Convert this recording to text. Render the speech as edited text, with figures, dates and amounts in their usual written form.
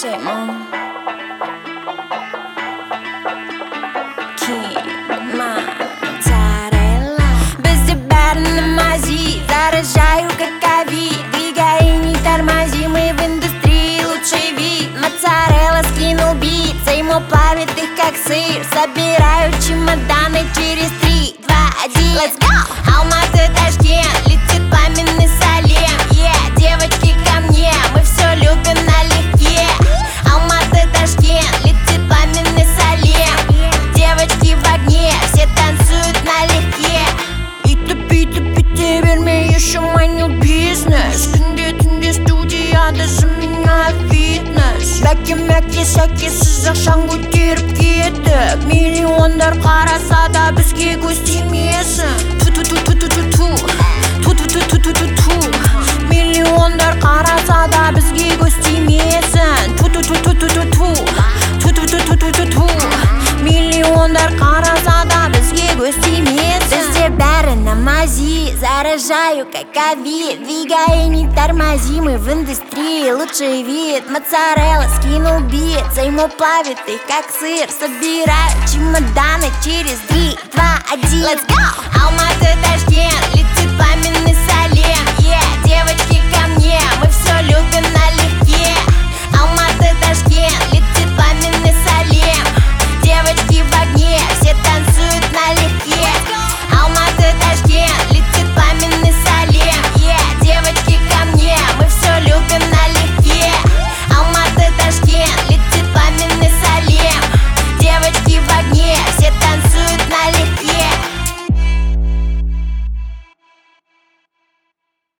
shit, mom. Моцарелла. Без тебя на мази, заражаю как ковид. Двигай и не тормози, мы в индустрии лучший вид. Моцарелла скинул бит, ему плавит их как сыр. Собираю чемоданы через 3, 2, 1. Let's go! Алматы, Ташкент, летит пламенный Салем. Yeah, девочки ко мне, мы все любим налегке. Алматы, Ташкент, летит пламенный Салем. Девочки в огне, все танцуют налегке. Пита, верми еще манил бизнес. Күнде студияда заменяю фитнес. Бәке сәке сызық шаң көтеріп кеттік. Миллиондар қараса да бізге көз тимесін. Миллиондар қараса да бізге көз тимесін. Миллиондар қараса да бізге көз тимесін. Бізде бәрі на мази, заражаю как ковид. Двигай и не тормози, мы в индустрии лучший вид. Моцарелла скинул бит, ему плавит их как сыр. Собираю чемоданы через 3, 2, 1. Let's go! Алматы, Ташкент.